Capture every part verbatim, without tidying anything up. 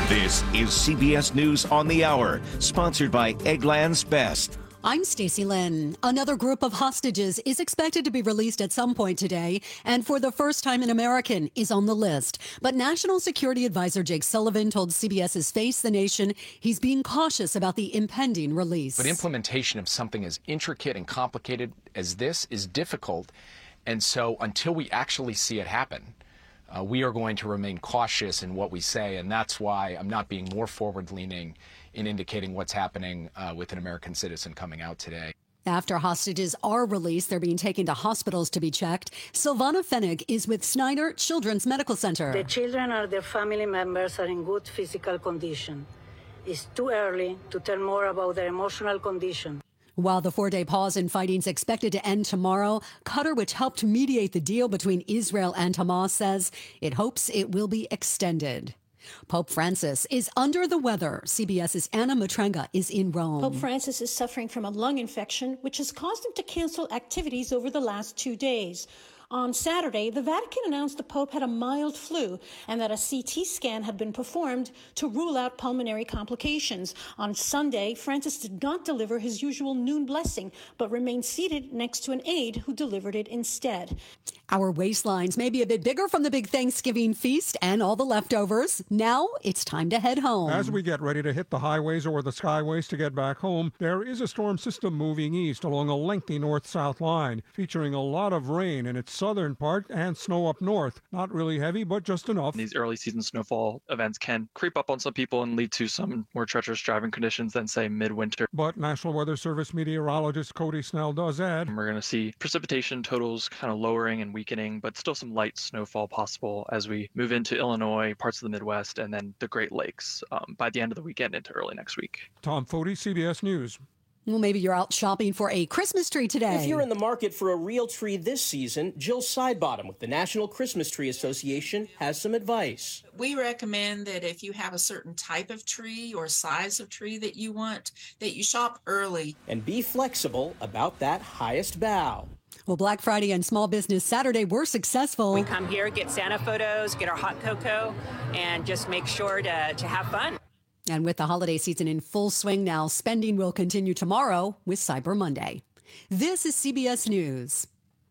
This is C B S News on the Hour, sponsored by Eggland's Best. I'm Stacey Lynn. Another group of hostages is expected to be released at some point today, and for the first time an American is on the list. But National Security Advisor Jake Sullivan told CBS's Face the Nation he's being cautious about the impending release. But implementation of something as intricate and complicated as this is difficult, and so until we actually see it happen, uh, we are going to remain cautious in what we say, and that's why I'm not being more forward-leaning in indicating what's happening uh, with an American citizen coming out today. After hostages are released, they're being taken to hospitals to be checked. Silvana Fennig is with Snyder Children's Medical Center. The children or their family members are in good physical condition. It's too early to tell more about their emotional condition. While the four-day pause in fighting is expected to end tomorrow, Qatar, which helped mediate the deal between Israel and Hamas, says it hopes it will be extended. Pope Francis is under the weather. CBS's Anna Matrenga is in Rome. Pope Francis is suffering from a lung infection, which has caused him to cancel activities over the last two days. On Saturday, the Vatican announced the Pope had a mild flu and that a C T scan had been performed to rule out pulmonary complications. On Sunday, Francis did not deliver his usual noon blessing, but remained seated next to an aide who delivered it instead. Our waistlines may be a bit bigger from the big Thanksgiving feast and all the leftovers. Now it's time to head home. As we get ready to hit the highways or the skyways to get back home, there is a storm system moving east along a lengthy north-south line, featuring a lot of rain in its southern part and snow up north. Not really heavy, but just enough. These early season snowfall events can creep up on some people and lead to some more treacherous driving conditions than, say, midwinter. But National Weather Service meteorologist Cody Snell does add, we're going to see precipitation totals kind of lowering and weakening, but still some light snowfall possible as we move into Illinois, parts of the Midwest, and then the Great Lakes um, by the end of the weekend into early next week. Tom Foti, C B S News. Well, maybe you're out shopping for a Christmas tree today. If you're in the market for a real tree this season, Jill Sidebottom with the National Christmas Tree Association has some advice. We recommend that if you have a certain type of tree or size of tree that you want, that you shop early. And be flexible about that highest bough. Well, Black Friday and Small Business Saturday were successful. We come here, get Santa photos, get our hot cocoa, and just make sure to, to have fun. And with the holiday season in full swing now, spending will continue tomorrow with Cyber Monday. This is C B S News.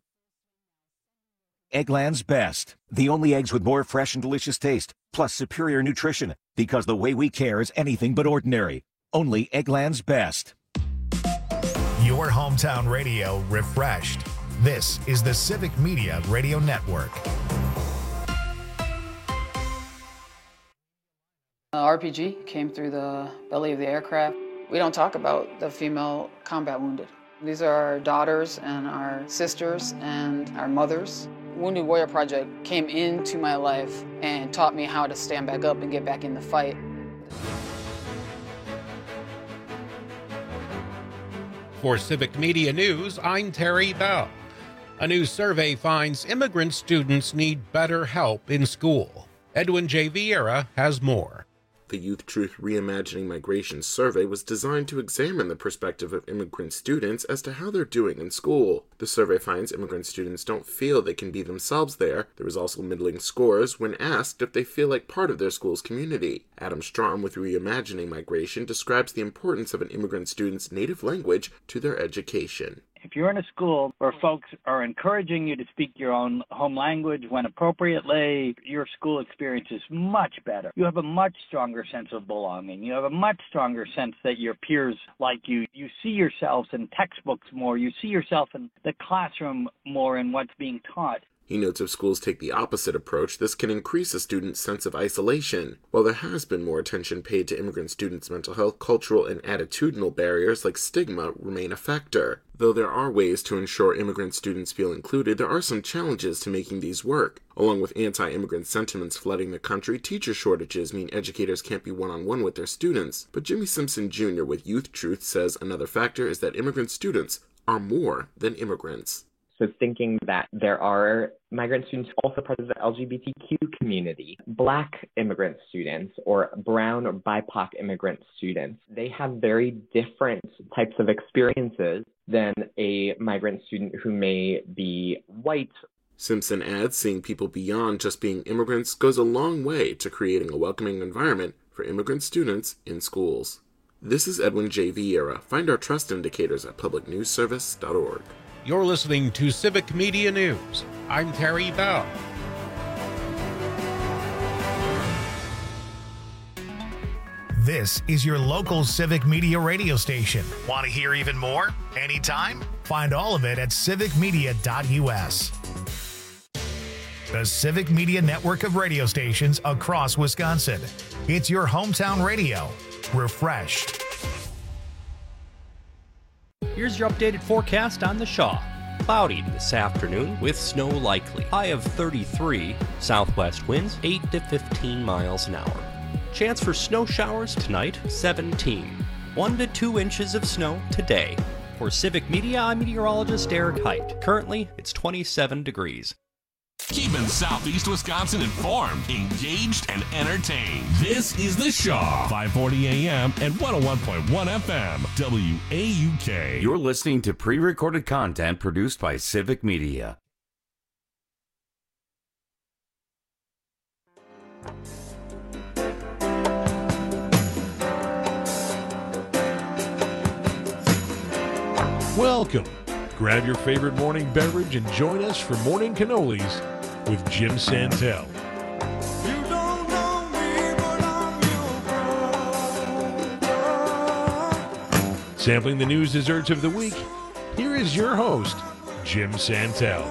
Eggland's Best. The only eggs with more fresh and delicious taste, plus superior nutrition, because the way we care is anything but ordinary. Only Eggland's Best. Your hometown radio refreshed. This is the Civic Media Radio Network. Uh, R P G came through the belly of the aircraft. We don't talk about the female combat wounded. These are our daughters and our sisters and our mothers. Wounded Warrior Project came into my life and taught me how to stand back up and get back in the fight. For Civic Media News, I'm Terry Bell. A new survey finds immigrant students need better help in school. Edwin J. Vieira has more. The Youth Truth Reimagining Migration survey was designed to examine the perspective of immigrant students as to how they're doing in school. The survey finds immigrant students don't feel they can be themselves there. There was also middling scores when asked if they feel like part of their school's community. Adam Strom with Reimagining Migration describes the importance of an immigrant student's native language to their education. If you're in a school where folks are encouraging you to speak your own home language when appropriately, your school experience is much better. You have a much stronger sense of belonging. You have a much stronger sense that your peers like you. You see yourselves in textbooks more. You see yourself in the classroom more in what's being taught. He notes if schools take the opposite approach, this can increase a student's sense of isolation. While there has been more attention paid to immigrant students' mental health, cultural and attitudinal barriers like stigma remain a factor. Though there are ways to ensure immigrant students feel included, there are some challenges to making these work. Along with anti-immigrant sentiments flooding the country, teacher shortages mean educators can't be one-on-one with their students. But Jimmy Simpson Junior with Youth Truth says another factor is that immigrant students are more than immigrants. So thinking that there are migrant students also part of the L G B T Q community, Black immigrant students or brown or B I P O C immigrant students, they have very different types of experiences than a migrant student who may be white. Simpson adds seeing people beyond just being immigrants goes a long way to creating a welcoming environment for immigrant students in schools. This is Edwin J. Vieira. Find our trust indicators at public news service dot org. You're listening to Civic Media News. I'm Terry Bell. This is your local Civic Media radio station. Want to hear even more? Anytime? Find all of it at civic media dot u s. The Civic Media network of radio stations across Wisconsin. It's your hometown radio. Refreshed. Here's your updated forecast on the Shaw. Cloudy this afternoon with snow likely. High of thirty-three. Southwest winds eight to fifteen miles an hour. Chance for snow showers tonight, seventeen. One to two inches of snow today. For Civic Media, I'm meteorologist Eric Height. Currently, it's twenty-seven degrees. Keeping Southeast Wisconsin informed, engaged, and entertained. This is The Shaw, five forty A M and one oh one point one F M, W A U K. You're listening to pre-recorded content produced by Civic Media. Welcome. Grab your favorite morning beverage and join us for Morning Cannolis with Jim Santel. You don't know me, but I'm your brother. Sampling the news desserts of the week, here is your host, Jim Santel.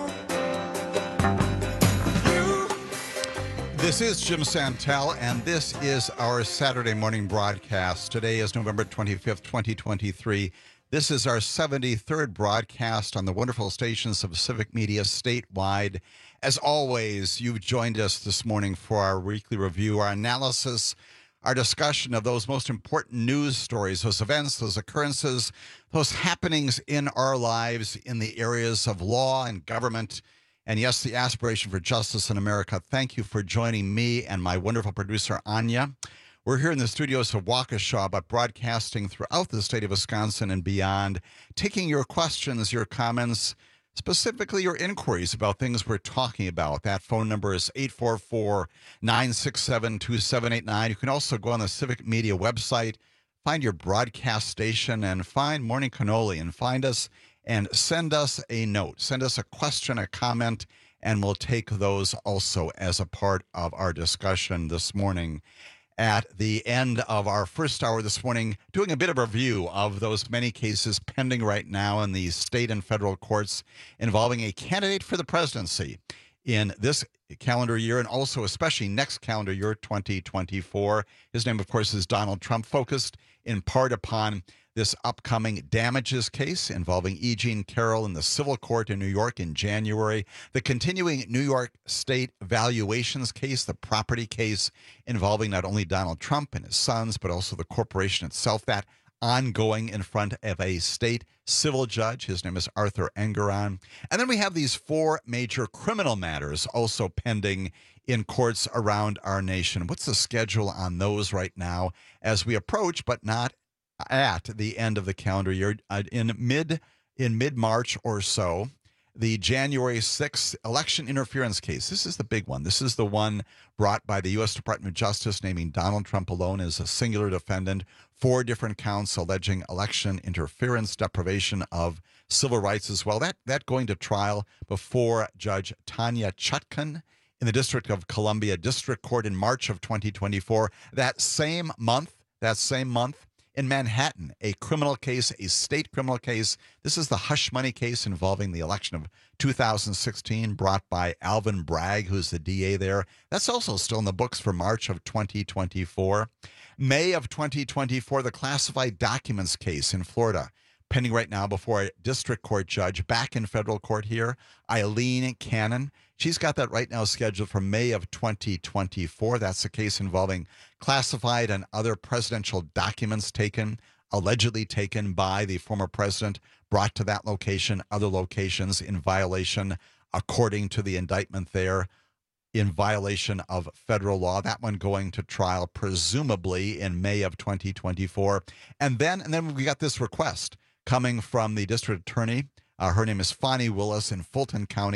This is Jim Santel, and this is our Saturday morning broadcast. Today is November twenty-fifth, twenty twenty-three. This is our seventy-third broadcast on the wonderful stations of Civic Media statewide. As always, you've joined us this morning for our weekly review, our analysis, our discussion of those most important news stories, those events, those occurrences, those happenings in our lives in the areas of law and government, and yes, the aspiration for justice in America. Thank you for joining me and my wonderful producer, Anya. We're here in the studios of Waukesha, but broadcasting throughout the state of Wisconsin and beyond, taking your questions, your comments, specifically your inquiries about things we're talking about. That phone number is eight four four, nine six seven, two seven eight nine. You can also go on the Civic Media website, find your broadcast station, and find Morning Cannoli, and find us and send us a note. Send us a question, a comment, and we'll take those also as a part of our discussion this morning. At the end of our first hour this morning, doing a bit of a review of those many cases pending right now in the state and federal courts involving a candidate for the presidency in this calendar year and also especially next calendar year, twenty twenty-four. His name, of course, is Donald Trump, focused in part upon this upcoming damages case involving E. Jean Carroll in the civil court in New York in January, the continuing New York State valuations case, the property case involving not only Donald Trump and his sons, but also the corporation itself, that ongoing in front of a state civil judge. His name is Arthur Engoron. And then we have these four major criminal matters also pending in courts around our nation. What's the schedule on those right now as we approach, but not at the end of the calendar year? Uh, in mid in mid-March or so, the January sixth election interference case. This is the big one. This is the one brought by the U S Department of Justice, naming Donald Trump alone as a singular defendant. Four different counts alleging election interference, deprivation of civil rights as well. That that going to trial before Judge Tanya Chutkan in the District of Columbia District Court in March of twenty twenty-four. That same month, that same month, in Manhattan, a criminal case, a state criminal case. This is the hush money case involving the election of two thousand sixteen, brought by Alvin Bragg, who's the D A there. That's also still in the books for March of twenty twenty-four. May of twenty twenty-four, the classified documents case in Florida, pending right now before a district court judge back in federal court here, Eileen Cannon. She's got that right now scheduled for May of twenty twenty-four. That's the case involving classified and other presidential documents taken, allegedly taken by the former president, brought to that location, other locations in violation, according to the indictment there, in violation of federal law. That one going to trial presumably in May of twenty twenty-four. And then, and then we got this request coming from the district attorney. Uh, her name is Fani Willis in Fulton County,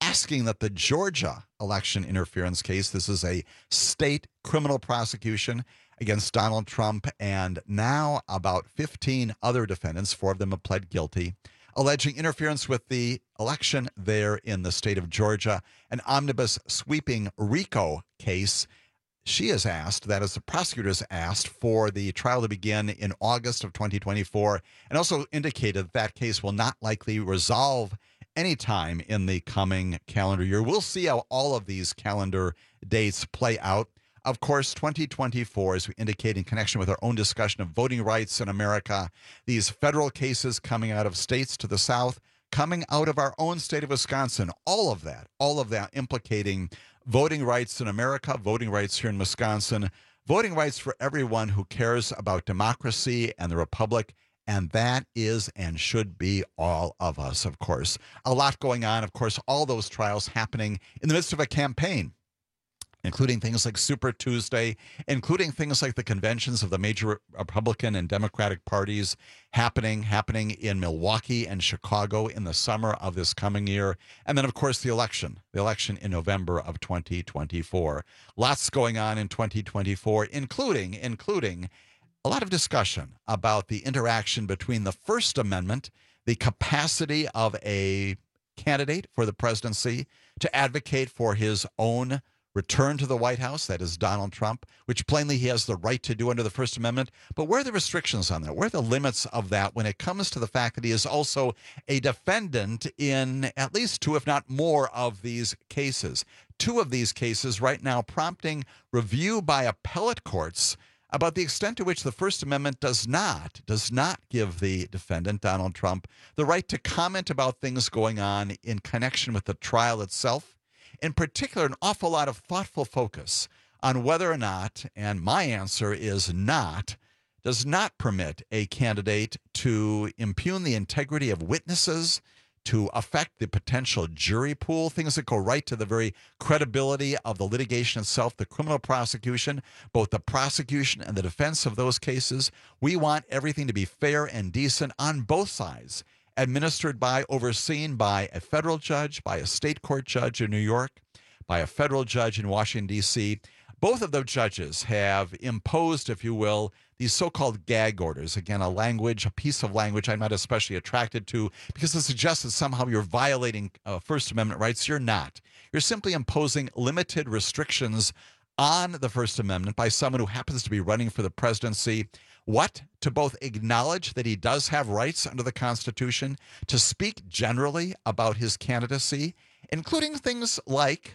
asking that the Georgia election interference case, this is a state criminal prosecution against Donald Trump and now about fifteen other defendants, four of them have pled guilty, alleging interference with the election there in the state of Georgia, an omnibus sweeping RICO case. She has asked, that is the prosecutors asked, for the trial to begin in August of twenty twenty-four, and also indicated that, that case will not likely resolve anytime in the coming calendar year. We'll see how all of these calendar dates play out. Of course, twenty twenty-four, as we indicate in connection with our own discussion of voting rights in America, these federal cases coming out of states to the south, coming out of our own state of Wisconsin, all of that, all of that implicating voting rights in America, voting rights here in Wisconsin, voting rights for everyone who cares about democracy and the republic, and that is and should be all of us, of course. A lot going on, of course, all those trials happening in the midst of a campaign, including things like Super Tuesday, including things like the conventions of the major Republican and Democratic parties happening, happening in Milwaukee and Chicago in the summer of this coming year. And then, of course, the election, the election in November of twenty twenty-four. Lots going on in twenty twenty-four, including, including a lot of discussion about the interaction between the First Amendment, the capacity of a candidate for the presidency to advocate for his own return to the White House, that is Donald Trump, which plainly he has the right to do under the First Amendment. But where are the restrictions on that? Where are the limits of that when it comes to the fact that he is also a defendant in at least two, if not more, of these cases? Two of these cases right now prompting review by appellate courts about the extent to which the First Amendment does not, does not give the defendant, Donald Trump, the right to comment about things going on in connection with the trial itself. In particular, an awful lot of thoughtful focus on whether or not, and my answer is not, does not permit a candidate to impugn the integrity of witnesses, to affect the potential jury pool, things that go right to the very credibility of the litigation itself, the criminal prosecution, both the prosecution and the defense of those cases. We want everything to be fair and decent on both sides, administered by, overseen by a federal judge, by a state court judge in New York, by a federal judge in Washington, D C Both of those judges have imposed, if you will, these so-called gag orders. Again, a language, a piece of language I'm not especially attracted to because it suggests that somehow you're violating uh, First Amendment rights. You're not. You're simply imposing limited restrictions on the First Amendment by someone who happens to be running for the presidency. What? To both acknowledge that he does have rights under the Constitution, to speak generally about his candidacy, including things like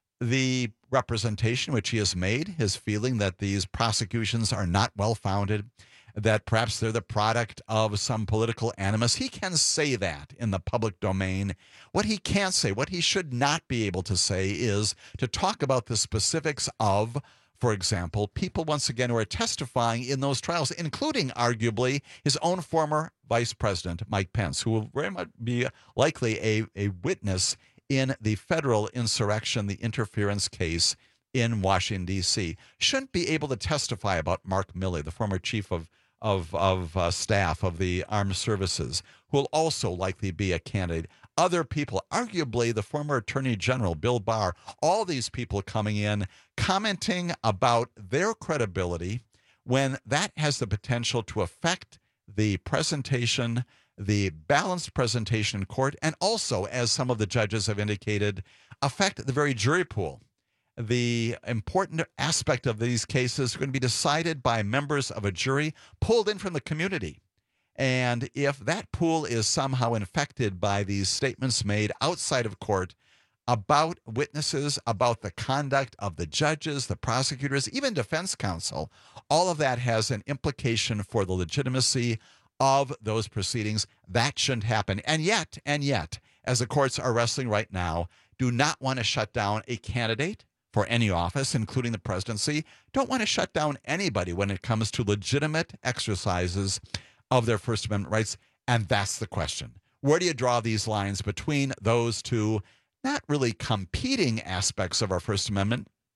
the representation which he has made, his feeling that these prosecutions are not well-founded, that perhaps they're the product of some political animus. He can say that in the public domain. What he can't say, what he should not be able to say, is to talk about the specifics of, for example, people, once again, who are testifying in those trials, including, arguably, his own former vice president, Mike Pence, who will very much be likely a, a witness in the federal insurrection, the interference case in Washington, D C Shouldn't be able to testify about Mark Milley, the former chief of of, of uh, staff of the armed services, who will also likely be a candidate. Other people, arguably the former Attorney General, Bill Barr, all these people coming in, commenting about their credibility when that has the potential to affect the presentation, the balanced presentation in court, and also, as some of the judges have indicated, affect the very jury pool. The important aspect of these cases are going to be decided by members of a jury pulled in from the community. And if that pool is somehow infected by these statements made outside of court about witnesses, about the conduct of the judges, the prosecutors, even defense counsel, all of that has an implication for the legitimacy of those proceedings. That shouldn't happen. And yet, and yet, as the courts are wrestling right now, do not want to shut down a candidate for any office, including the presidency, don't want to shut down anybody when it comes to legitimate exercises of their First Amendment rights. And that's the question. Where do you draw these lines between those two not really competing aspects of our First Amendment,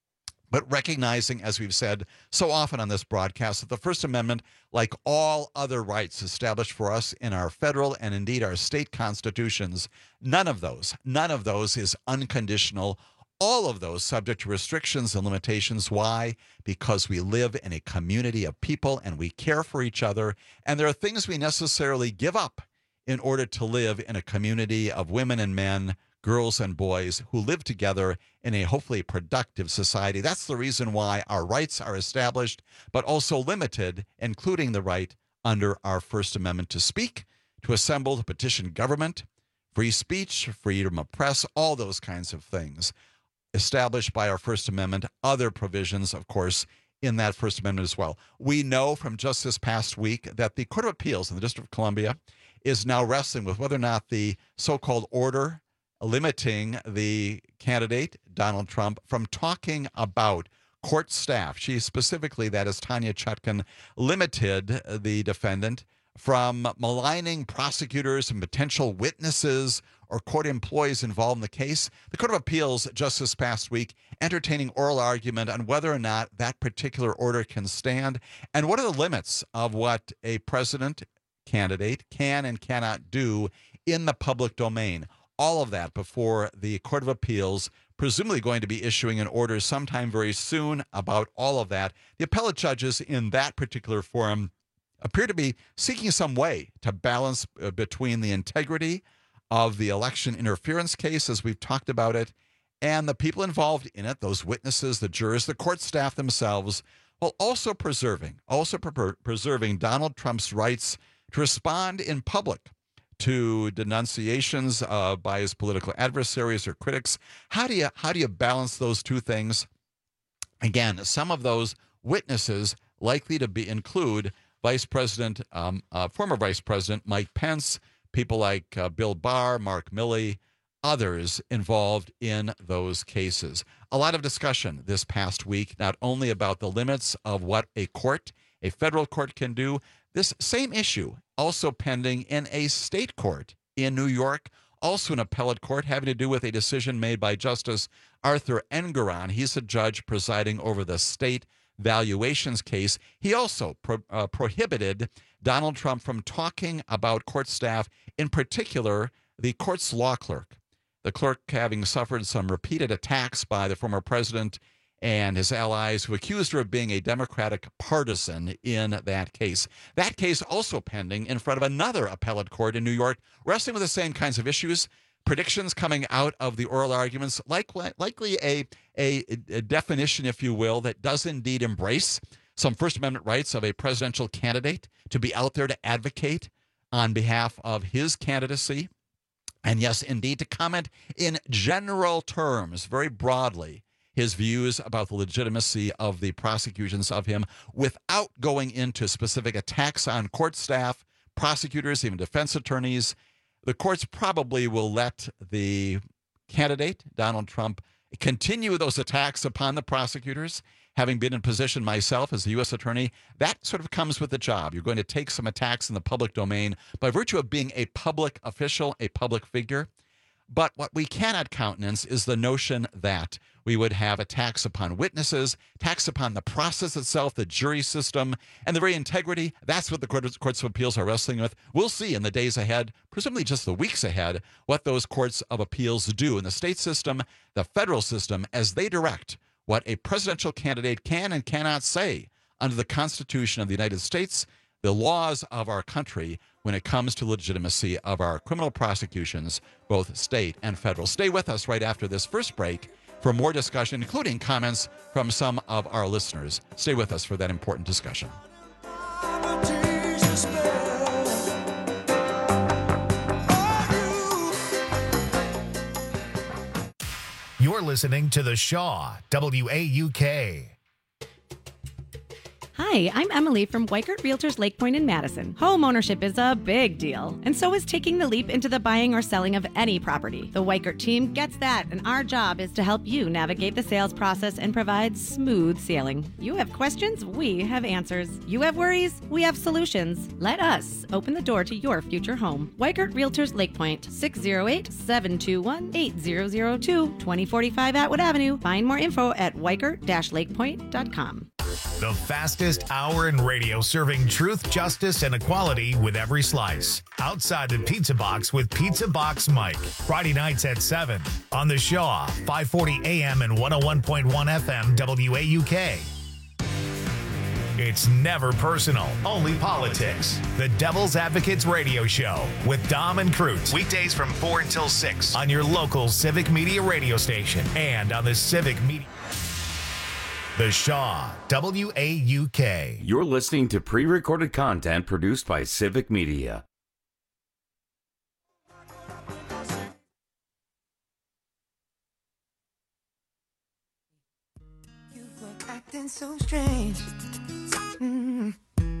but recognizing, as we've said so often on this broadcast, that the First Amendment, like all other rights established for us in our federal and indeed our state constitutions, none of those, none of those is unconditional. All of those subject to restrictions and limitations. Why? Because we live in a community of people and we care for each other, and there are things we necessarily give up in order to live in a community of women and men, girls and boys who live together in a hopefully productive society. That's the reason why our rights are established, but also limited, including the right under our First Amendment to speak, to assemble, to petition government, free speech, freedom of press, all those kinds of things established by our First Amendment, other provisions, of course, in that First Amendment as well. We know from just this past week that the Court of Appeals in the District of Columbia is now wrestling with whether or not the so-called order limiting the candidate, Donald Trump, from talking about court staff. She specifically, that is Tanya Chutkan, limited the defendant from maligning prosecutors and potential witnesses or court employees involved in the case. The Court of Appeals just this past week entertaining oral argument on whether or not that particular order can stand and what are the limits of what a president candidate can and cannot do in the public domain. All of that before the Court of Appeals, presumably going to be issuing an order sometime very soon about all of that. The appellate judges in that particular forum appear to be seeking some way to balance uh, between the integrity of the election interference case, as we've talked about it, and the people involved in it, those witnesses, the jurors, the court staff themselves, while also preserving, also pre- preserving Donald Trump's rights to respond in public to denunciations uh, by his political adversaries or critics. How do you how do you balance those two things? Again, some of those witnesses likely to be include Vice President, um, uh, former Vice President Mike Pence, people like uh, Bill Barr, Mark Milley, others involved in those cases. A lot of discussion this past week, not only about the limits of what a court, a federal court can do, this same issue also pending in a state court in New York, also an appellate court having to do with a decision made by Justice Arthur Engoron. He's a judge presiding over the state valuations case. He also pro- uh, prohibited Donald Trump from talking about court staff, in particular, the court's law clerk. The clerk having suffered some repeated attacks by the former president and his allies who accused her of being a Democratic partisan in that case. That case also pending in front of another appellate court in New York, wrestling with the same kinds of issues. Predictions coming out of the oral arguments, likely, likely a, a, a definition, if you will, that does indeed embrace some First Amendment rights of a presidential candidate to be out there to advocate on behalf of his candidacy. And yes, indeed, to comment in general terms, very broadly, his views about the legitimacy of the prosecutions of him without going into specific attacks on court staff, prosecutors, even defense attorneys. The courts probably will let the candidate, Donald Trump, continue those attacks upon the prosecutors. Having been in position myself as the U S attorney, that sort of comes with the job. You're going to take some attacks in the public domain by virtue of being a public official, a public figure. But what we cannot countenance is the notion that we would have attacks upon witnesses, attacks upon the process itself, the jury system, and the very integrity. That's what the courts of appeals are wrestling with. We'll see in the days ahead, presumably just the weeks ahead, what those courts of appeals do in the state system, the federal system, as they direct what a presidential candidate can and cannot say under the Constitution of the United States, the laws of our country, when it comes to legitimacy of our criminal prosecutions, both state and federal. Stay with us right after this first break for more discussion, including comments from some of our listeners. Stay with us for that important discussion. You're listening to The Shaw, W A U K. Hi, I'm Emily from Weikert Realtors Lake Point in Madison. Home ownership is a big deal, and so is taking the leap into the buying or selling of any property. The Weikert team gets that, and our job is to help you navigate the sales process and provide smooth sailing. You have questions, we have answers. You have worries, we have solutions. Let us open the door to your future home. Weikert Realtors Lake Point, six oh eight, seven two one, eight zero zero two, twenty forty-five Atwood Avenue. Find more info at weikert dash lake point dot com. The fastest hour in radio, serving truth, justice, and equality with every slice. Outside the Pizza Box with Pizza Box Mike. Friday nights at seven on the Shaw, five forty A M and one oh one point one F M W A U K. It's never personal, only politics. The Devil's Advocates Radio Show with Dom and Cruz. Weekdays from four until six on your local Civic Media radio station and on the Civic Media. The Shaw, W A U K. You're listening to pre-recorded content produced by Civic Media. You were acting so strange. Mm.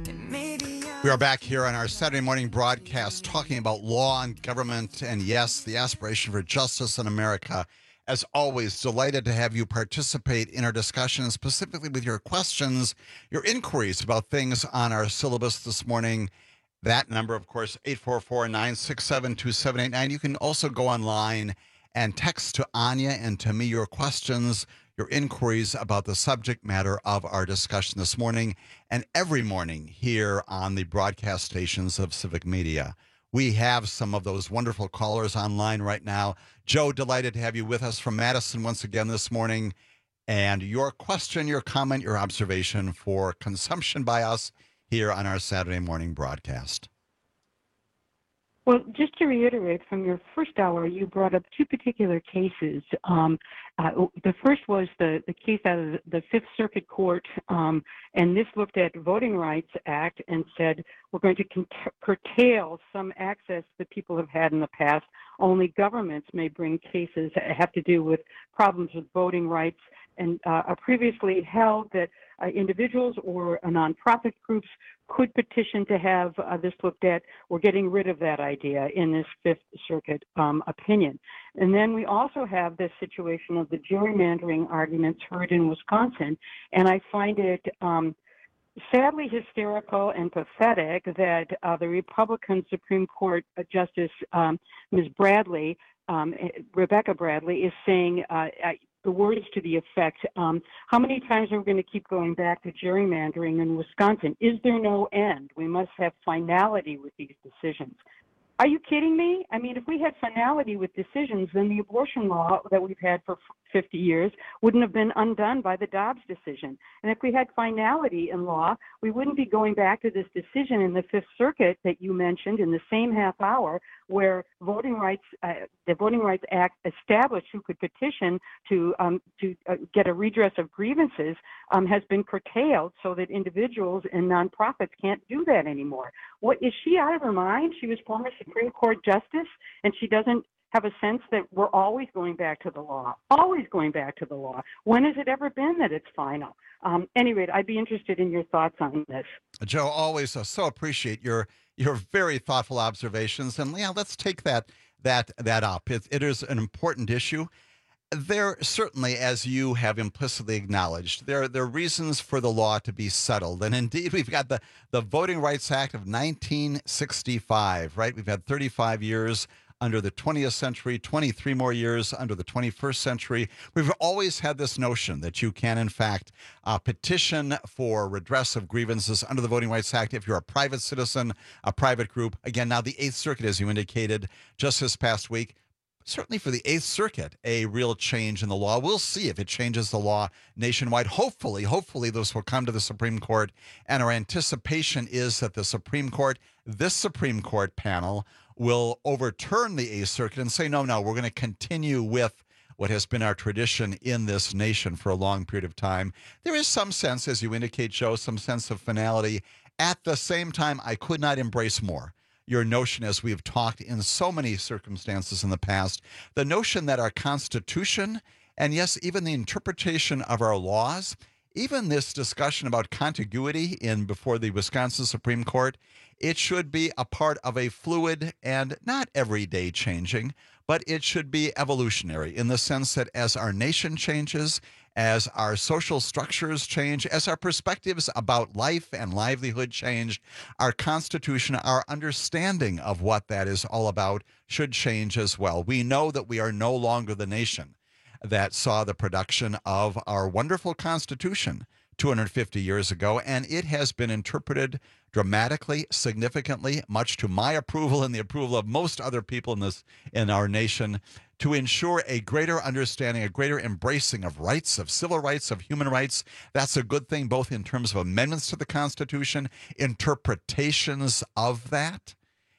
We are back here on our Saturday morning broadcast talking about law and government and, yes, the aspiration for justice in America. As always, delighted to have you participate in our discussion, specifically with your questions, your inquiries about things on our syllabus this morning. That number, of course, eight four four, nine six seven, two seven eight nine. You can also go online and text to Anya and to me your questions, your inquiries about the subject matter of our discussion this morning and every morning here on the broadcast stations of Civic Media. We have some of those wonderful callers online right now. Joe, delighted to have you with us from Madison once again this morning. And your question, your comment, your observation for consumption by us here on our Saturday morning broadcast. Well, just to reiterate, from your first hour, you brought up two particular cases. Um, uh, the first was the, the case out of the Fifth Circuit Court, um, and this looked at Voting Rights Act and said we're going to curtail some access that people have had in the past. Only governments may bring cases that have to do with problems with voting rights, and uh, previously held that uh, individuals or uh, nonprofit groups could petition to have uh, this looked at. We're getting rid of that idea in this Fifth Circuit um, opinion. And then we also have this situation of the gerrymandering arguments heard in Wisconsin, and I find it um, sadly hysterical and pathetic that uh, the Republican Supreme Court uh, Justice um, Miz Bradley, um, Rebecca Bradley, is saying uh, I, the words to the effect, um, how many times are we going to keep going back to gerrymandering in Wisconsin? Is there no end? We must have finality with these decisions. Are you kidding me? I mean, if we had finality with decisions, then the abortion law that we've had for fifty years wouldn't have been undone by the Dobbs decision. And if we had finality in law, we wouldn't be going back to this decision in the Fifth Circuit that you mentioned in the same half hour, where voting rights, uh, the Voting Rights Act established who could petition to um, to uh, get a redress of grievances um, has been curtailed so that individuals and nonprofits can't do that anymore. What, is she out of her mind? She was former Supreme Court Justice, and she doesn't have a sense that we're always going back to the law, always going back to the law. When has it ever been that it's final? Um, anyway, I'd be interested in your thoughts on this. Joe, always uh, so appreciate your your very thoughtful observations. And yeah, let's take that that that up. It, it is an important issue. There certainly, as you have implicitly acknowledged, there, there are reasons for the law to be settled. And indeed, we've got the, the Voting Rights Act of nineteen sixty-five, right? We've had thirty-five years under the twentieth century, twenty-three more years under the twenty-first century. We've always had this notion that you can, in fact, uh, petition for redress of grievances under the Voting Rights Act if you're a private citizen, a private group. Again, now the Eighth Circuit, as you indicated just this past week, certainly for the Eighth Circuit, a real change in the law. We'll see if it changes the law nationwide. Hopefully, hopefully this will come to the Supreme Court, and our anticipation is that the Supreme Court, this Supreme Court panel, will overturn the Eighth Circuit and say, no, no, we're going to continue with what has been our tradition in this nation for a long period of time. There is some sense, as you indicate, Joe, some sense of finality. At the same time, I could not embrace more your notion, as we've talked in so many circumstances in the past, the notion that our Constitution, and yes, even the interpretation of our laws, even this discussion about contiguity in before the Wisconsin Supreme Court, it should be a part of a fluid and not everyday changing, but it should be evolutionary in the sense that as our nation changes, as our social structures change, as our perspectives about life and livelihood change, our Constitution, our understanding of what that is all about should change as well. We know that we are no longer the nation that saw the production of our wonderful Constitution two hundred fifty years ago, and it has been interpreted dramatically, significantly, much to my approval and the approval of most other people in this in our nation, to ensure a greater understanding, a greater embracing of rights, of civil rights, of human rights. That's a good thing, both in terms of amendments to the Constitution, interpretations of that,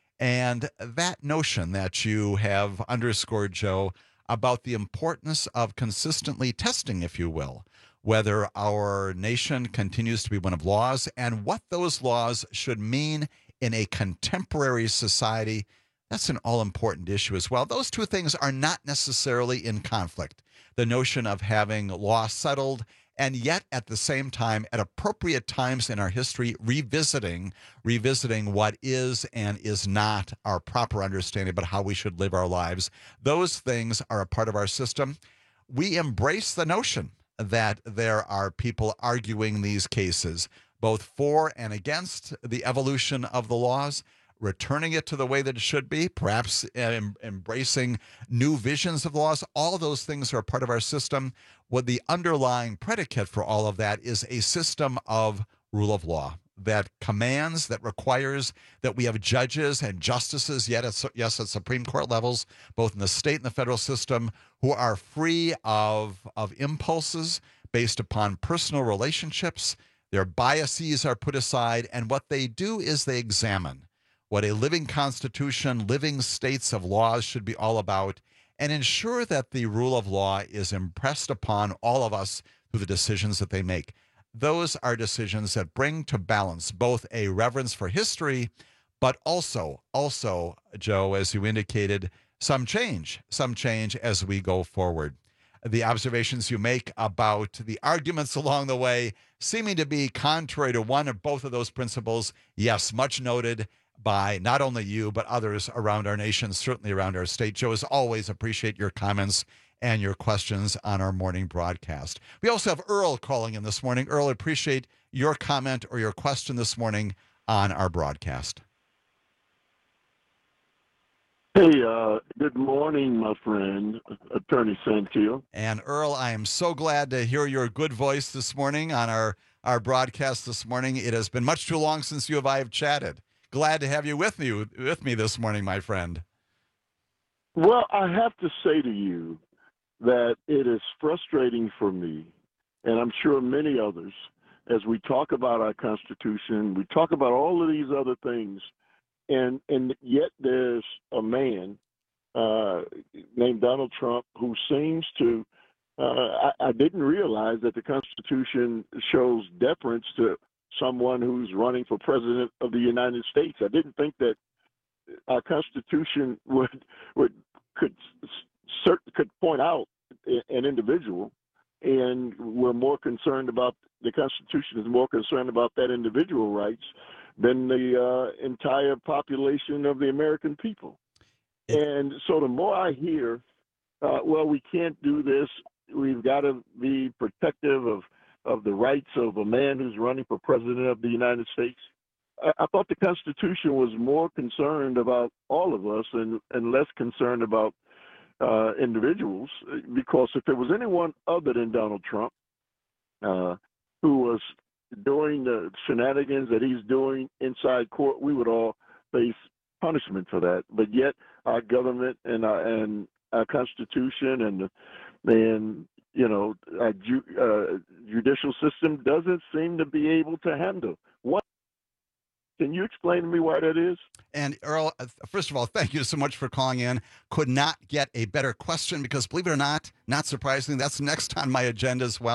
and that notion that you have underscored, Joe, about the importance of consistently testing, if you will, whether our nation continues to be one of laws and what those laws should mean in a contemporary society. That's an all-important issue as well. Those two things are not necessarily in conflict. The notion of having law settled and yet at the same time, at appropriate times in our history, revisiting, revisiting what is and is not our proper understanding about how we should live our lives. Those things are a part of our system. We embrace the notion that there are people arguing these cases, both for and against the evolution of the laws, returning it to the way that it should be, perhaps em- embracing new visions of the laws. All of those things are a part of our system. What the underlying predicate for all of that is a system of rule of law that commands, that requires that we have judges and justices, yet at, yes, at Supreme Court levels, both in the state and the federal system, who are free of, of impulses based upon personal relationships. Their biases are put aside, and what they do is they examine what a living constitution, living states of laws should be all about, and ensure that the rule of law is impressed upon all of us through the decisions that they make. Those are decisions that bring to balance both a reverence for history, but also, also, Joe, as you indicated, some change, some change as we go forward. The observations you make about the arguments along the way seeming to be contrary to one or both of those principles, yes, much noted by not only you, but others around our nation, certainly around our state. Joe, as always, appreciate your comments and your questions on our morning broadcast. We also have Earl calling in this morning. Earl, appreciate your comment or your question this morning on our broadcast. Hey, uh, good morning, my friend, Attorney Santil. And Earl, I am so glad to hear your good voice this morning on our, our broadcast this morning. It has been much too long since you and I have chatted. Glad to have you with me with me this morning, my friend. Well, I have to say to you that it is frustrating for me, and I'm sure many others, as we talk about our Constitution, we talk about all of these other things, and and yet there's a man uh, named Donald Trump who seems to, uh, I, I didn't realize that the Constitution shows deference to someone who's running for president of the United States. I didn't think that our Constitution would would could cert, could point out an individual, and we're more concerned about the Constitution is more concerned about that individual rights than the uh, entire population of the American people. And so the more I hear, uh, well, we can't do this. We've got to be protective of of the rights of a man who's running for president of the United States. I, I thought the Constitution was more concerned about all of us and, and less concerned about uh, individuals, because if there was anyone other than Donald Trump uh, who was doing the shenanigans that he's doing inside court, we would all face punishment for that. But yet our government and our, and our Constitution and and you know, our ju- uh, judicial system doesn't seem to be able to handle. What? Can you explain to me why that is? And Earl, first of all, thank you so much for calling in. Could not get a better question because, believe it or not, not surprisingly, that's next on my agenda as well.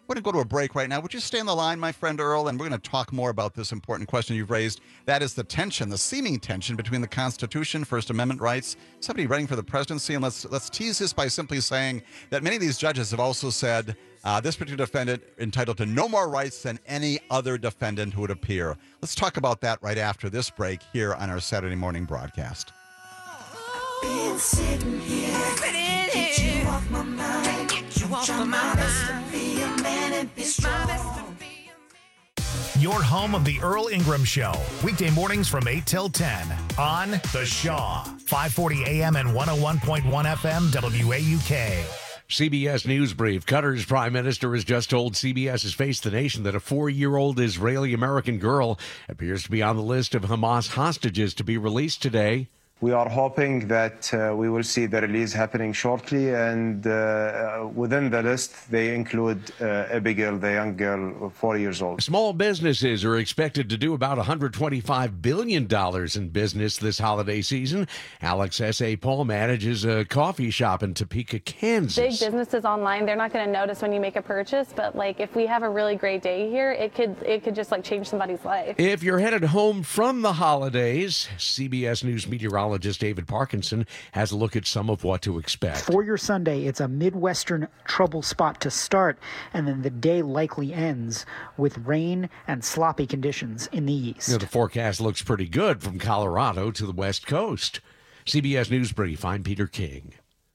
We're going to go to a break right now. Would you stay on the line, my friend Earl? And we're going to talk more about this important question you've raised. That is the tension, the seeming tension between the Constitution, First Amendment rights, somebody running for the presidency. And let's let's tease this by simply saying that many of these judges have also said uh, this particular defendant entitled to no more rights than any other defendant who would appear. Let's talk about that right after this break here on our Saturday morning broadcast. Been sitting here, get you off my mind. Try my best to be a man and be strong. Your home of the Earl Ingram Show. Weekday mornings from eight till ten on The Shaw. five forty A M and one oh one point one F M W A U K. C B S News Brief. Qatar's prime minister has just told C B S's Face the Nation that a four-year-old Israeli-American girl appears to be on the list of Hamas hostages to be released today. We are hoping that uh, we will see the release happening shortly, and uh, within the list, they include uh, Abigail, the young girl, four years old. Small businesses are expected to do about one hundred twenty-five billion dollars in business this holiday season. Alex S A. Paul manages a coffee shop in Topeka, Kansas. Big businesses online, they're not going to notice when you make a purchase, but like if we have a really great day here, it could it could just like change somebody's life. If you're headed home from the holidays, C B S News meteorologist David Parkinson has a look at some of what to expect. For your Sunday, it's a Midwestern trouble spot to start, and then the day likely ends with rain and sloppy conditions in the east. You know, the forecast looks pretty good from Colorado to the West Coast. C B S News Brief, I'm Peter King.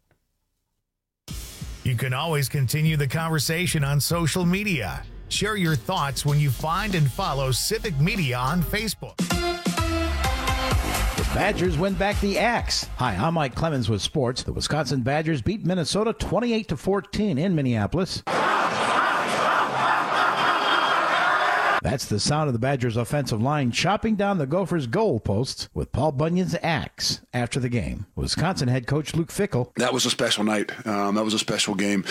You can always continue the conversation on social media. Share your thoughts when you find and follow Civic Media on Facebook. Badgers win back the Axe. Hi, I'm Mike Clemens with sports. The Wisconsin Badgers beat Minnesota twenty-eight to fourteen in Minneapolis. That's the sound of the Badgers' offensive line chopping down the Gophers' goalposts with Paul Bunyan's axe after the game. Wisconsin head coach Luke Fickell. That was a special night. Um, that was a special game.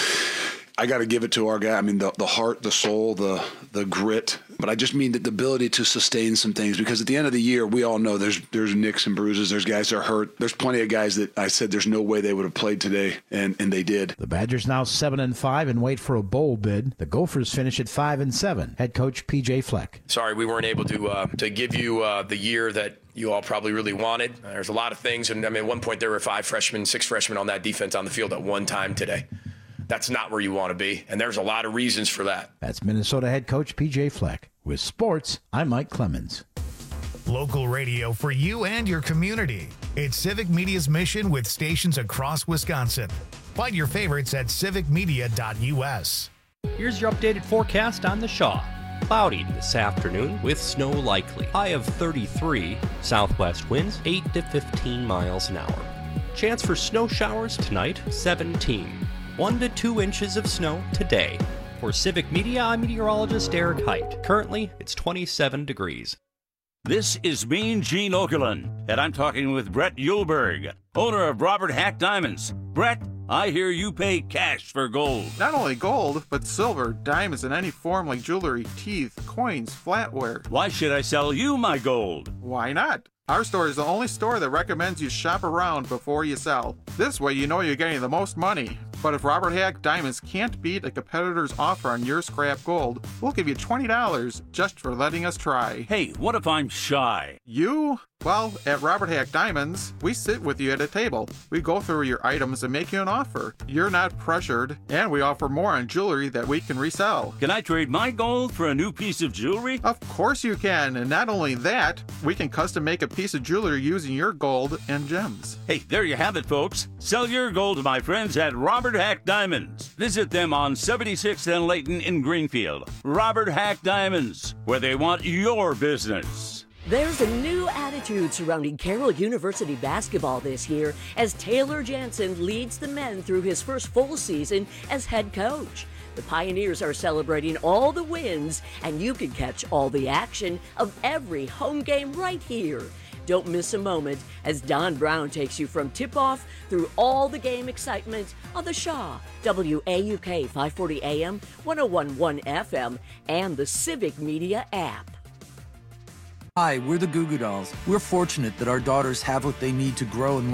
I got to give it to our guy. I mean, the, the heart, the soul, the the grit. But I just mean that the ability to sustain some things, because at the end of the year, we all know there's there's nicks and bruises. There's guys that are hurt. There's plenty of guys that I said there's no way they would have played today, and, and they did. The Badgers now seven and five and wait for a bowl bid. The Gophers finish at five and seven. Head coach P J Fleck. Sorry, we weren't able to uh, to give you uh, the year that you all probably really wanted. Uh, there's a lot of things, and I mean, at one point there were five freshmen, six freshmen on that defense on the field at one time today. That's not where you want to be, and there's a lot of reasons for that. That's Minnesota head coach P J Fleck. With sports, I'm Mike Clemens. Local radio for you and your community. It's Civic Media's mission with stations across Wisconsin. Find your favorites at civic media dot U S. Here's your updated forecast on the Shaw. Cloudy this afternoon with snow likely. High of thirty-three, southwest winds eight to fifteen miles an hour. Chance for snow showers tonight, seventeen. One to two inches of snow today. For Civic Media, I'm meteorologist Eric Height. Currently, it's twenty-seven degrees. This is Mean Gene Okerlund, and I'm talking with Brett Yulberg, owner of Robert Hack Diamonds. Brett, I hear you pay cash for gold. Not only gold, but silver, diamonds in any form like jewelry, teeth, coins, flatware. Why should I sell you my gold? Why not? Our store is the only store that recommends you shop around before you sell. This way you know you're getting the most money. But if Robert Hack Diamonds can't beat a competitor's offer on your scrap gold, we'll give you twenty dollars just for letting us try. Hey, what if I'm shy? You? Well, at Robert Hack Diamonds, we sit with you at a table. We go through your items and make you an offer. You're not pressured, and we offer more on jewelry that we can resell. Can I trade my gold for a new piece of jewelry? Of course you can, and not only that, we can custom make a piece of jewelry using your gold and gems. Hey, there you have it, folks. Sell your gold to my friends at Robert Hack Diamonds. Visit them on seventy-sixth and Layton in Greenfield. Robert Hack Diamonds, where they want your business. There's a new attitude surrounding Carroll University basketball this year as Taylor Jansen leads the men through his first full season as head coach. The Pioneers are celebrating all the wins, and you can catch all the action of every home game right here. Don't miss a moment as Don Brown takes you from tip-off through all the game excitement on the Shaw, W A U K five forty A M, one oh one point one F M, and the Civic Media app. Hi, we're the Goo Goo Dolls. We're fortunate that our daughters have what they need to grow and learn.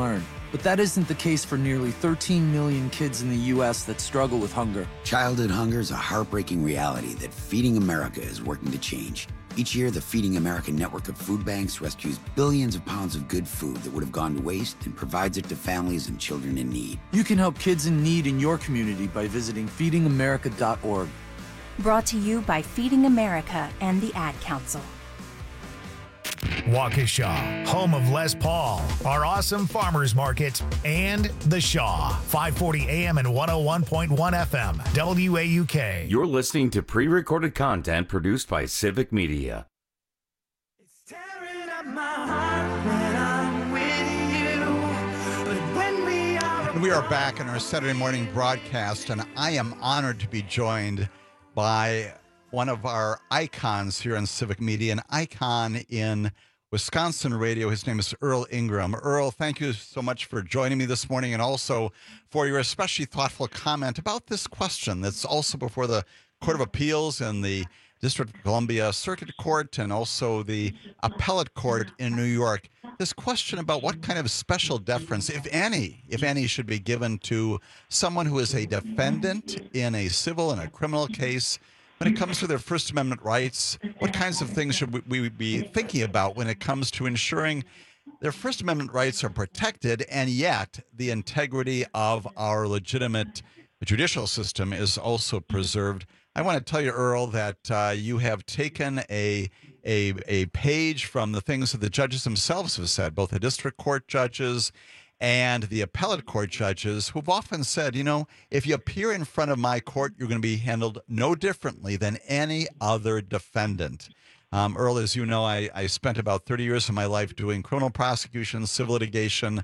But that isn't the case for nearly thirteen million kids in the U S that struggle with hunger. Childhood hunger is a heartbreaking reality that Feeding America is working to change. Each year, the Feeding America network of food banks rescues billions of pounds of good food that would have gone to waste and provides it to families and children in need. You can help kids in need in your community by visiting feeding america dot org. Brought to you by Feeding America and the Ad Council. Waukesha, home of Les Paul, our awesome farmers market, and The Shaw, five forty A M and one oh one point one F M, W A U K. You're listening to pre-recorded content produced by Civic Media. And we are back in our Saturday morning broadcast, and I am honored to be joined by one of our icons here in Civic Media, an icon in Wisconsin radio. His name is Earl Ingram. Earl, thank you so much for joining me this morning, and also for your especially thoughtful comment about this question that's also before the Court of Appeals and the District of Columbia Circuit Court and also the Appellate Court in New York. This question about what kind of special deference, if any, if any, should be given to someone who is a defendant in a civil and a criminal case. When it comes to their First Amendment rights, what kinds of things should we be thinking about when it comes to ensuring their First Amendment rights are protected and yet the integrity of our legitimate judicial system is also preserved? I want to tell you, Earl, that uh, you have taken a, a, a page from the things that the judges themselves have said, both the district court judges and the appellate court judges, who've often said, you know, if you appear in front of my court, you're going to be handled no differently than any other defendant. Um, Earl, as you know, I, I spent about thirty years of my life doing criminal prosecution, civil litigation,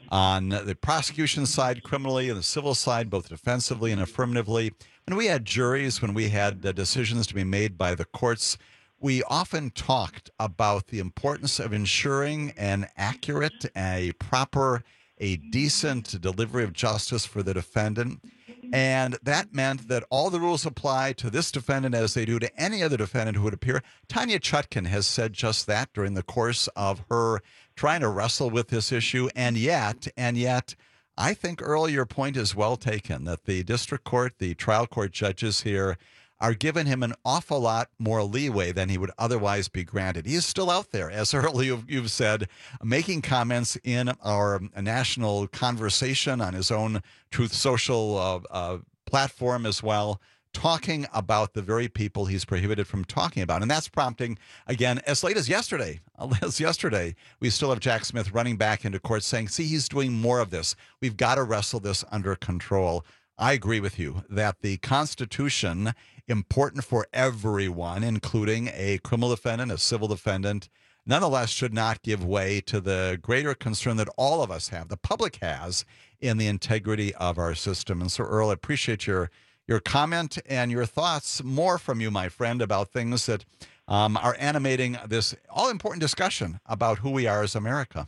on the prosecution side criminally and the civil side, both defensively and affirmatively. When we had juries, when we had uh, decisions to be made by the courts, we often talked about the importance of ensuring an accurate, a proper, a decent delivery of justice for the defendant. And that meant that all the rules apply to this defendant as they do to any other defendant who would appear. Tanya Chutkan has said just that during the course of her trying to wrestle with this issue. And yet, and yet, I think, Earl, your point is well taken, that the district court, the trial court judges here are giving him an awful lot more leeway than he would otherwise be granted. He is still out there, as Earl, you've, you've said, making comments in our national conversation on his own Truth Social uh, uh, platform as well, talking about the very people he's prohibited from talking about. And that's prompting, again, as late as yesterday, as yesterday, we still have Jack Smith running back into court saying, see, he's doing more of this. We've got to wrestle this under control. I agree with you that the Constitution, important for everyone, including a criminal defendant, a civil defendant, nonetheless should not give way to the greater concern that all of us have, the public has, in the integrity of our system. And so, Earl, I appreciate your your comment and your thoughts more from you, my friend, about things that um, are animating this all-important discussion about who we are as America.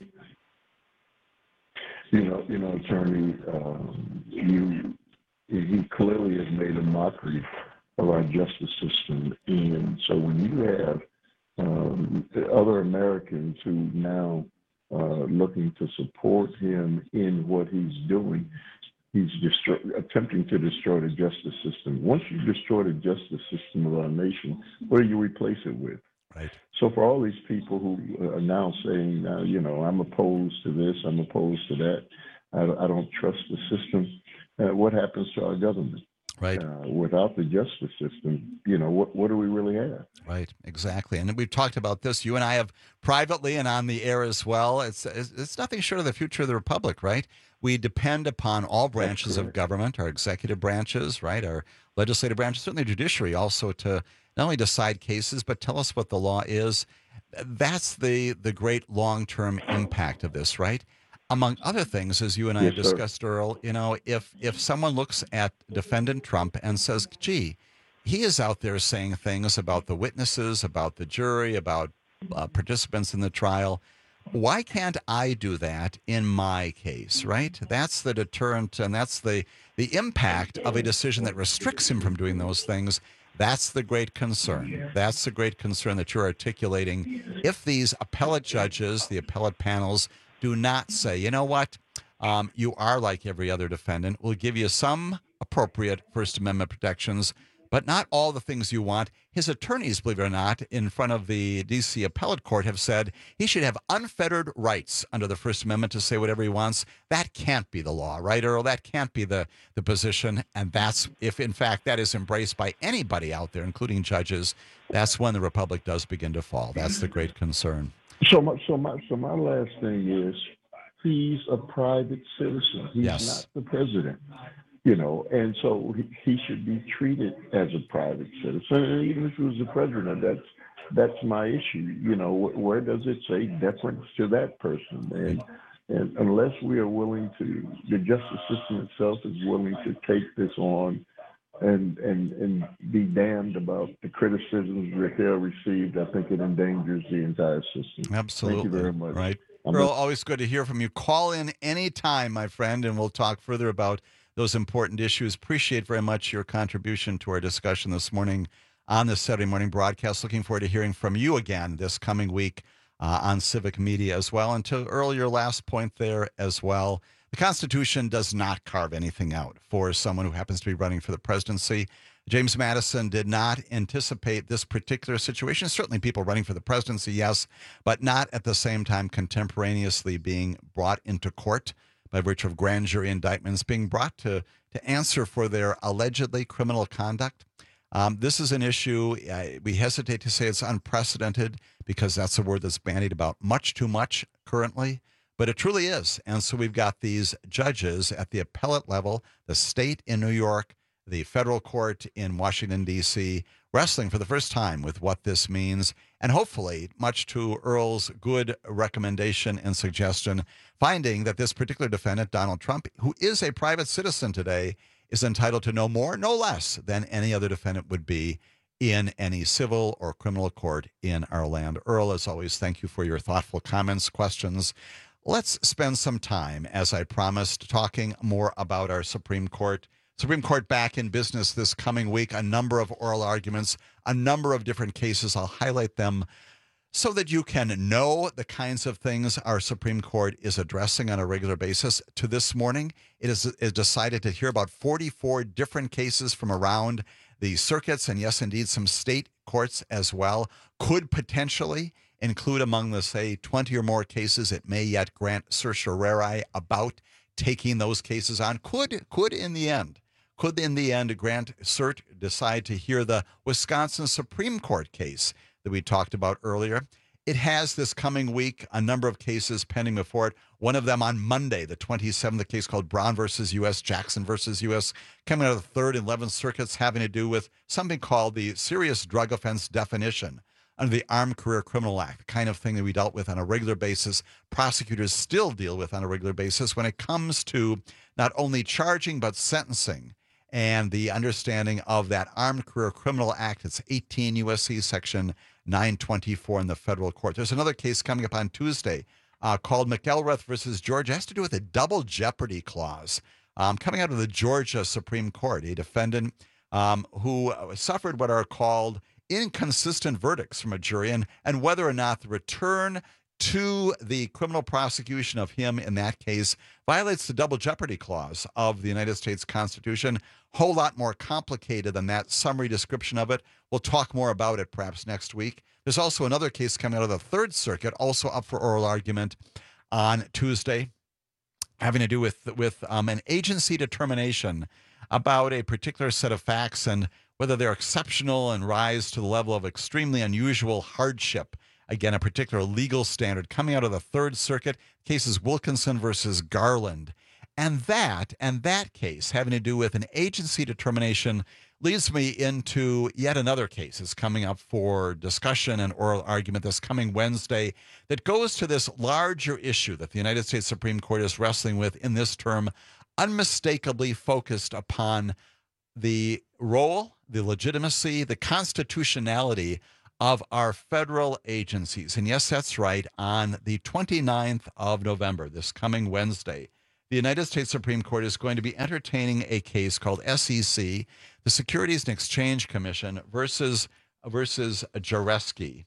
You know, you know, Attorney, um, you he clearly has made a mockery of our justice system, and so when you have um, other Americans who now uh, looking to support him in what he's doing, he's destroy, attempting to destroy the justice system. Once you destroy the justice system of our nation, what do you replace it with? Right. So for all these people who are now saying, uh, you know, I'm opposed to this, I'm opposed to that, I, I don't trust the system, uh, what happens to our government? Right. Uh, without the justice system, you know, what, what do we really have? Right, exactly. And we've talked about this. You and I have privately and on the air as well. It's it's, it's nothing short of the future of the republic, right? We depend upon all branches of government, our executive branches, right, our legislative branches, certainly judiciary also, to not only decide cases, but tell us what the law is. That's the, the great long-term impact of this, right? Among other things, as you and I yes, have discussed, sir. Earl, you know, if if someone looks at defendant Trump and says, gee, he is out there saying things about the witnesses, about the jury, about uh, participants in the trial, why can't I do that in my case, right? That's the deterrent, and that's the, the impact of a decision that restricts him from doing those things. That's the great concern. That's the great concern that you're articulating. If these appellate judges, the appellate panels, do not say, you know what, um, you are like every other defendant. We'll give you some appropriate First Amendment protections, but not all the things you want. His attorneys, believe it or not, in front of the D C Appellate Court have said he should have unfettered rights under the First Amendment to say whatever he wants. That can't be the law, right, Earl? That can't be the, the position. And that's, if in fact that is embraced by anybody out there, including judges, that's when the republic does begin to fall. That's the great concern. So my, so my, so my last thing is, he's a private citizen. He's Yes. not the president. You know, and so he, he should be treated as a private citizen. And even if he was the president, that's that's my issue. You know, wh- where does it say deference to that person? And and unless we are willing to, the justice system itself is willing to take this on and and and be damned about the criticisms that they'll receive, I think it endangers the entire system. Absolutely. Thank you very much. Right. I'm Earl, a- always good to hear from you. Call in anytime, my friend, and we'll talk further about those important issues. Appreciate very much your contribution to our discussion this morning on this Saturday morning broadcast. Looking forward to hearing from you again this coming week uh, on Civic Media as well. And to Earl, your last point there as well, the Constitution does not carve anything out for someone who happens to be running for the presidency. James Madison did not anticipate this particular situation. Certainly people running for the presidency, yes, but not at the same time contemporaneously being brought into court by virtue of grand jury indictments, being brought to, to answer for their allegedly criminal conduct. Um, this is an issue, uh, we hesitate to say it's unprecedented because that's a word that's bandied about much too much currently, but it truly is. And so we've got these judges at the appellate level, the state in New York, the federal court in Washington, D C, wrestling for the first time with what this means. And hopefully, much to Earl's good recommendation and suggestion, finding that this particular defendant, Donald Trump, who is a private citizen today, is entitled to no more, no less than any other defendant would be in any civil or criminal court in our land. Earl, as always, thank you for your thoughtful comments, questions. Let's spend some time, as I promised, talking more about our Supreme Court. Supreme Court back in business this coming week, a number of oral arguments, a number of different cases. I'll highlight them so that you can know the kinds of things our Supreme Court is addressing on a regular basis. To this morning, it is, is decided to hear about forty-four different cases from around the circuits, and yes, indeed, some state courts as well. Could potentially include among the, say, twenty or more cases it may yet grant certiorari about taking those cases on. Could, could in the end, could in the end grant cert decide to hear the Wisconsin Supreme Court case that we talked about earlier. It has this coming week a number of cases pending before it. One of them on Monday, the twenty-seventh, a case called Brown versus U S, Jackson versus U S, coming out of the third and eleventh circuits, having to do with something called the serious drug offense definition under the Armed Career Criminal Act, the kind of thing that we dealt with on a regular basis, prosecutors still deal with on a regular basis when it comes to not only charging but sentencing. And the understanding of that Armed Career Criminal Act, it's eighteen U S C section nine twenty-four in the federal court. There's another case coming up on Tuesday uh, called McElrath versus Georgia. It has to do with a double jeopardy clause um, coming out of the Georgia Supreme Court. A defendant um, who suffered what are called inconsistent verdicts from a jury, and, and whether or not the return to the criminal prosecution of him in that case violates the double jeopardy clause of the United States Constitution. Whole lot more complicated than that summary description of it. We'll talk more about it perhaps next week. There's also another case coming out of the Third Circuit, also up for oral argument on Tuesday, having to do with, with um, an agency determination about a particular set of facts and whether they're exceptional and rise to the level of extremely unusual hardship. Again, a particular legal standard coming out of the Third Circuit. Case is Wilkinson versus Garland. And that, and that case having to do with an agency determination leads me into yet another case that's coming up for discussion and oral argument this coming Wednesday that goes to this larger issue that the United States Supreme Court is wrestling with in this term, unmistakably focused upon the role, the legitimacy, the constitutionality of our federal agencies. And yes, that's right, on the twenty-ninth of November, this coming Wednesday, the United States Supreme Court is going to be entertaining a case called S E C, the Securities and Exchange Commission versus, versus Jareski.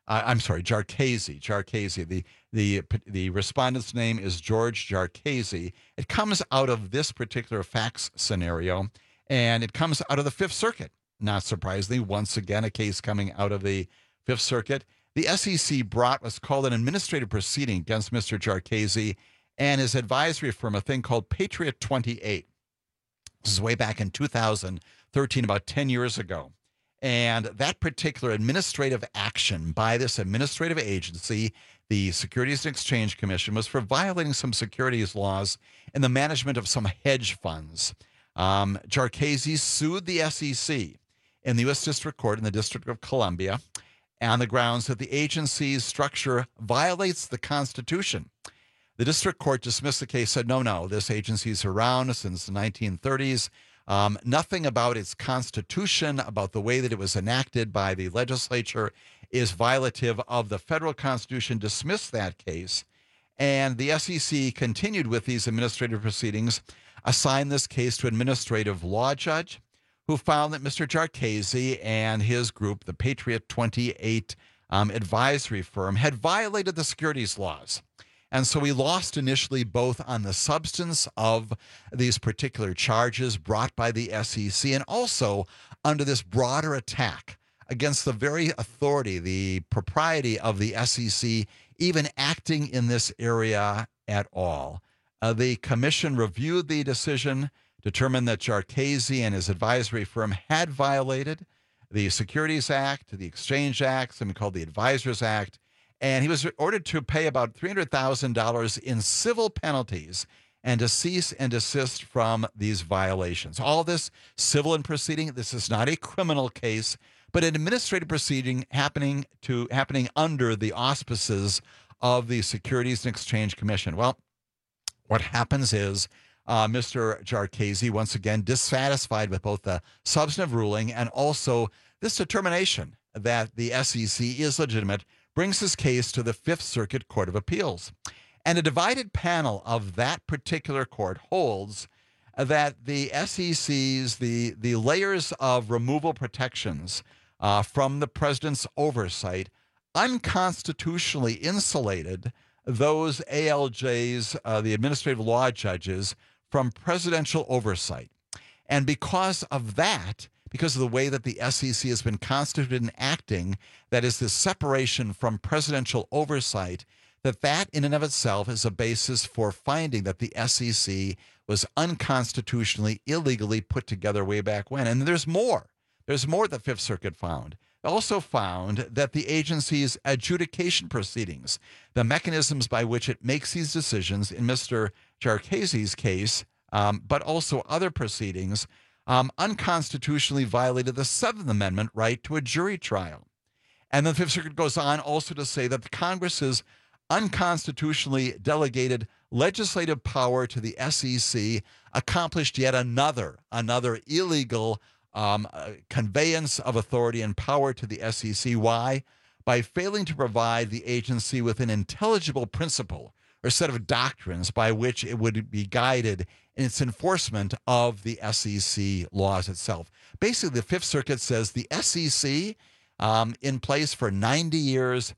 Uh, I'm sorry, Jarchese. Jarchese. The the the respondent's name is George Jarchese. It comes out of this particular facts scenario, and it comes out of the Fifth Circuit. Not surprisingly, once again, a case coming out of the Fifth Circuit. The S E C brought what's called an administrative proceeding against Mister Jarchese and his advisory firm, a thing called Patriot twenty-eight. This is way back in two thousand thirteen, about ten years ago. And that particular administrative action by this administrative agency, the Securities and Exchange Commission, was for violating some securities laws in the management of some hedge funds. Um, Jarchese sued the S E C in the U S District Court in the District of Columbia on the grounds that the agency's structure violates the Constitution. The District Court dismissed the case, said, no, no, this agency's around since the nineteen thirties. Um, nothing about its constitution, about the way that it was enacted by the legislature, is violative of the federal constitution. Dismissed that case, and the S E C continued with these administrative proceedings, assigned this case to an administrative law judge who found that Mister Jarchese and his group, the Patriot twenty-eight um, advisory firm, had violated the securities laws. And so we lost initially both on the substance of these particular charges brought by the S E C and also under this broader attack against the very authority, the propriety of the S E C even acting in this area at all. Uh, the commission reviewed the decision, determined that Jarchese and his advisory firm had violated the Securities Act, the Exchange Act, something called the Advisors Act, and he was ordered to pay about three hundred thousand dollars in civil penalties and to cease and desist from these violations. All this civil and proceeding, this is not a criminal case, but an administrative proceeding happening to happening under the auspices of the Securities and Exchange Commission. Well, what happens is uh, Mister Jarchese, once again, dissatisfied with both the substantive ruling and also this determination that the S E C is legitimate, brings his case to the Fifth Circuit Court of Appeals. And a divided panel of that particular court holds that the S E C's, the, the layers of removal protections uh, from the president's oversight unconstitutionally insulated those A L Js, uh, the administrative law judges, from presidential oversight. And because of that, because of the way that the S E C has been constituted and acting, that is this separation from presidential oversight, that that in and of itself is a basis for finding that the S E C was unconstitutionally, illegally put together way back when. And there's more. There's more the Fifth Circuit found. It also found that the agency's adjudication proceedings, the mechanisms by which it makes these decisions in Mister Jarchese's case, um, but also other proceedings, um, unconstitutionally violated the Seventh Amendment right to a jury trial. And the Fifth Circuit goes on also to say that the Congress's unconstitutionally delegated legislative power to the S E C accomplished yet another, another illegal um, uh, conveyance of authority and power to the S E C. Why? By failing to provide the agency with an intelligible principle or set of doctrines by which it would be guided in its enforcement of the S E C laws itself. Basically, the Fifth Circuit says the S E C, um, in place for ninety years,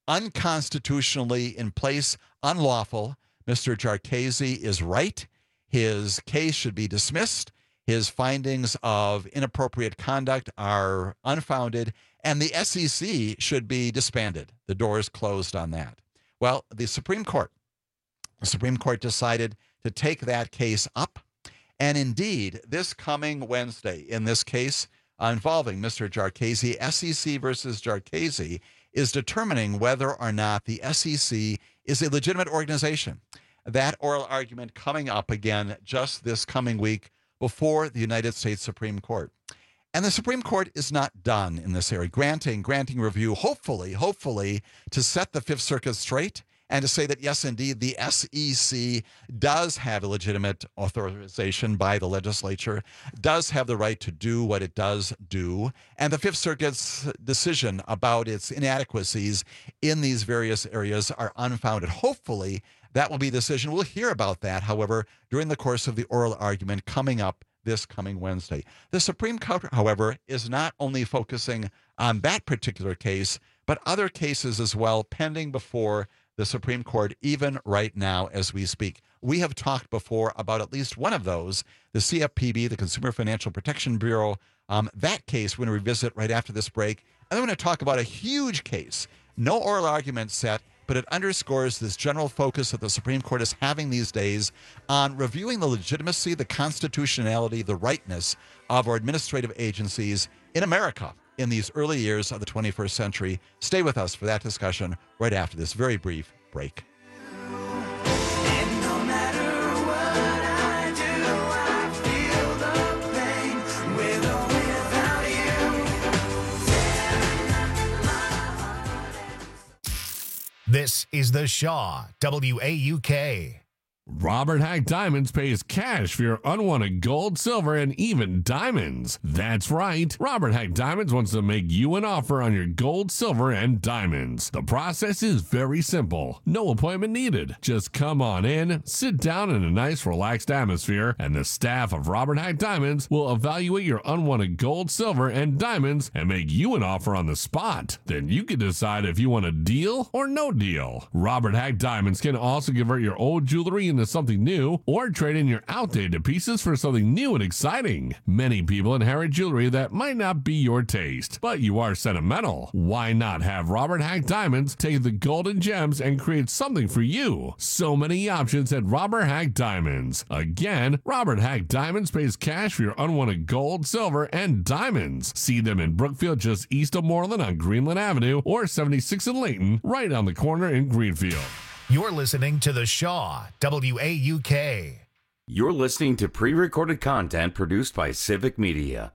unconstitutionally in place, unlawful. Mister Jarchese is right. His case should be dismissed. His findings of inappropriate conduct are unfounded, and the S E C should be disbanded. The doors closed on that. Well, the Supreme Court, the Supreme Court decided to take that case up, and indeed, this coming Wednesday, in this case uh, involving Mister Jarchese, S E C versus Jarchese, is determining whether or not the S E C is a legitimate organization. That oral argument coming up again just this coming week before the United States Supreme Court. And the Supreme Court is not done in this area, granting, granting review, hopefully, hopefully, to set the Fifth Circuit straight and to say that, yes, indeed, the S E C does have a legitimate authorization by the legislature, does have the right to do what it does do, and the Fifth Circuit's decision about its inadequacies in these various areas are unfounded. Hopefully, that will be the decision. We'll hear about that, however, during the course of the oral argument coming up this coming Wednesday. The Supreme Court, however, is not only focusing on that particular case, but other cases as well pending before the Supreme Court, even right now as we speak. We have talked before about at least one of those, the C F P B, the Consumer Financial Protection Bureau. Um, that case we're going to revisit right after this break. And then we're going to talk about a huge case. No oral argument set, but it underscores this general focus that the Supreme Court is having these days on reviewing the legitimacy, the constitutionality, the rightness of our administrative agencies in America in these early years of the twenty-first century. Stay with us for that discussion right after this very brief break. This is The Shaw, W A U K. Robert Hack Diamonds pays cash for your unwanted gold, silver, and even diamonds. That's right. Robert Hack Diamonds wants to make you an offer on your gold, silver, and diamonds. The process is very simple. No appointment needed. Just come on in, sit down in a nice, relaxed atmosphere, and the staff of Robert Hack Diamonds will evaluate your unwanted gold, silver, and diamonds and make you an offer on the spot. Then you can decide if you want a deal or no deal. Robert Hack Diamonds can also convert your old jewelry into something new or trade in your outdated pieces for something new and exciting. Many people inherit jewelry that might not be your taste, but you are sentimental. Why not have Robert Hack Diamonds take the golden gems and create something for you? So many options at Robert Hack Diamonds. Again, Robert Hack Diamonds pays cash for your unwanted gold, silver, and diamonds. See them in Brookfield just east of Moreland on Greenland Avenue or seventy-six in Layton, right on the corner in Greenfield. You're listening to The Shaw, W A U K. You're listening to pre-recorded content produced by Civic Media.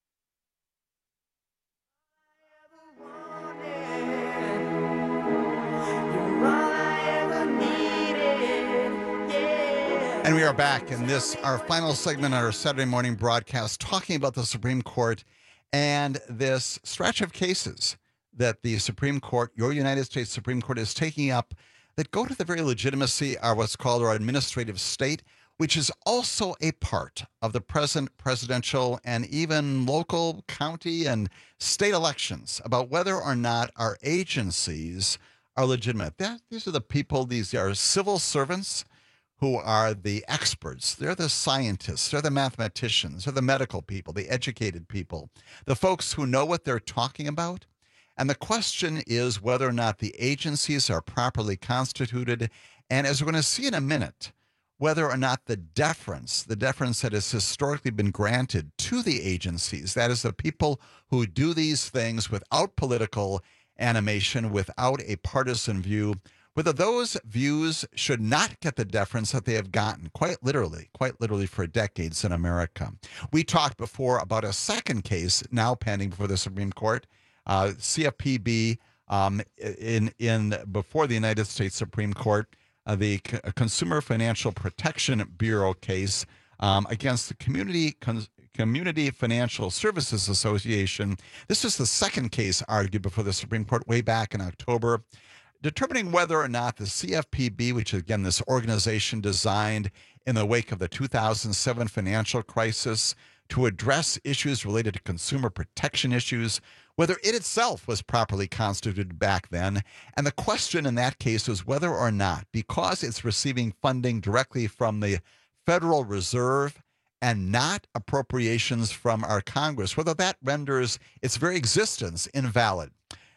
And we are back in this, our final segment on our Saturday morning broadcast, talking about the Supreme Court and this stretch of cases that the Supreme Court, your United States Supreme Court, is taking up that go to the very legitimacy of what's called our administrative state, which is also a part of the present presidential and even local, county, and state elections about whether or not our agencies are legitimate. That, these are the people, these are civil servants who are the experts. They're the scientists, they're the mathematicians, they're the medical people, the educated people, the folks who know what they're talking about. And the question is whether or not the agencies are properly constituted, and as we're going to see in a minute, whether or not the deference, the deference that has historically been granted to the agencies, that is the people who do these things without political animation, without a partisan view, whether those views should not get the deference that they have gotten, quite literally, quite literally for decades in America. We talked before about a second case now pending before the Supreme Court, Uh, C F P B um, in in before the United States Supreme Court, uh, the C- Consumer Financial Protection Bureau case um, against the Community Con- Community Financial Services Association. This is the second case argued before the Supreme Court way back in October, determining whether or not the C F P B, which is again this organization designed in the wake of the two thousand seven financial crisis to address issues related to consumer protection issues, whether it itself was properly constituted back then. And the question in that case was whether or not, because it's receiving funding directly from the Federal Reserve and not appropriations from our Congress, whether that renders its very existence invalid.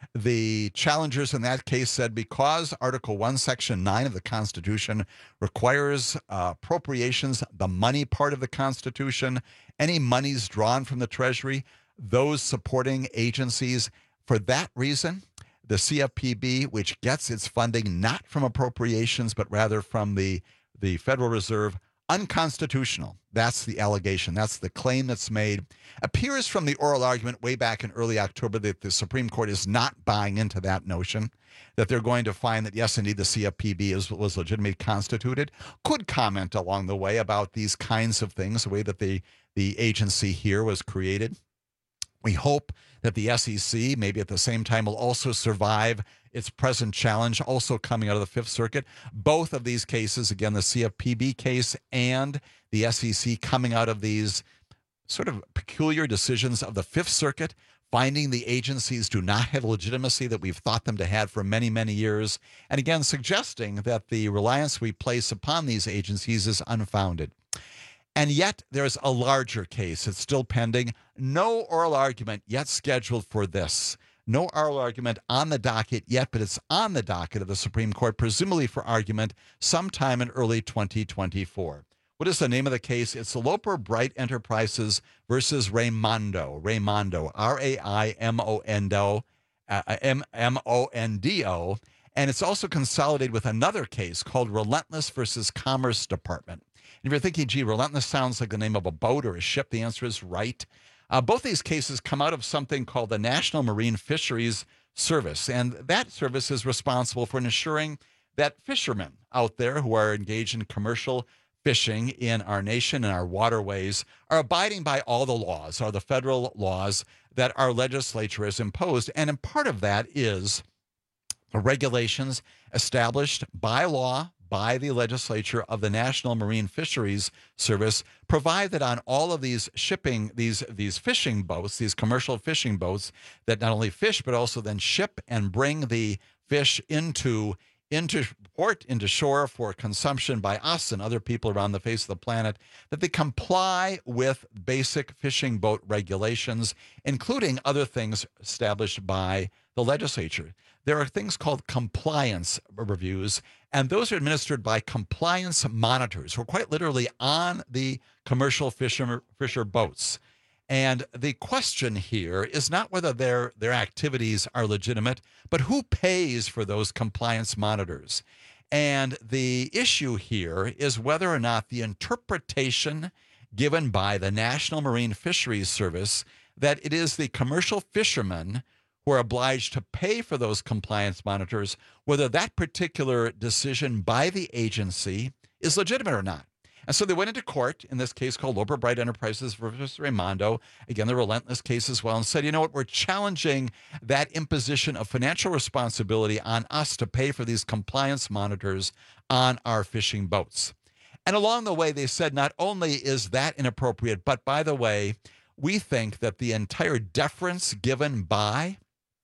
The challengers in that case said because Article one, Section nine of the Constitution requires uh, appropriations, the money part of the Constitution, any monies drawn from the Treasury, those supporting agencies. For that reason, the C F P B, which gets its funding not from appropriations, but rather from the, the Federal Reserve, unconstitutional. That's the allegation. That's the claim that's made. Appears from the oral argument way back in early October that the Supreme Court is not buying into that notion, that they're going to find that, yes, indeed, the C F P B is, was legitimately constituted. Could comment along the way about these kinds of things, the way that the, the agency here was created. We hope that the S E C, maybe at the same time, will also survive its present challenge, also coming out of the Fifth Circuit. Both of these cases, again, the C F P B case and the S E C, coming out of these sort of peculiar decisions of the Fifth Circuit, finding the agencies do not have legitimacy that we've thought them to have for many, many years, and again, suggesting that the reliance we place upon these agencies is unfounded. And yet, there's a larger case. It's still pending. No oral argument yet scheduled for this. No oral argument on the docket yet, but it's on the docket of the Supreme Court, presumably for argument sometime in early twenty twenty-four. What is the name of the case? It's Loper Bright Enterprises versus Raimondo. Raimondo, R A I M O N D O, uh, M O N D O. And it's also consolidated with another case called Relentless versus Commerce Department. And if you're thinking, gee, Relentless sounds like the name of a boat or a ship, the answer is right. Uh, both these cases come out of something called the National Marine Fisheries Service. And that service is responsible for ensuring that fishermen out there who are engaged in commercial fishing in our nation and our waterways are abiding by all the laws, or the federal laws that our legislature has imposed. And in part of that is the regulations established by law by the legislature of the National Marine Fisheries Service provide that on all of these shipping, these these fishing boats, these commercial fishing boats that not only fish but also then ship and bring the fish into into port, into shore for consumption by us and other people around the face of the planet, that they comply with basic fishing boat regulations, including other things established by the legislature. There are things called compliance reviews, and those are administered by compliance monitors who are quite literally on the commercial fisher, fisher boats. And the question here is not whether their, their activities are legitimate, but who pays for those compliance monitors. And the issue here is whether or not the interpretation given by the National Marine Fisheries Service that it is the commercial fishermen who are obliged to pay for those compliance monitors, whether that particular decision by the agency is legitimate or not. And so they went into court in this case called Loper Bright Enterprises versus Raimondo, again, the Relentless case as well, and said, you know what, we're challenging that imposition of financial responsibility on us to pay for these compliance monitors on our fishing boats. And along the way, they said not only is that inappropriate, but by the way, we think that the entire deference given by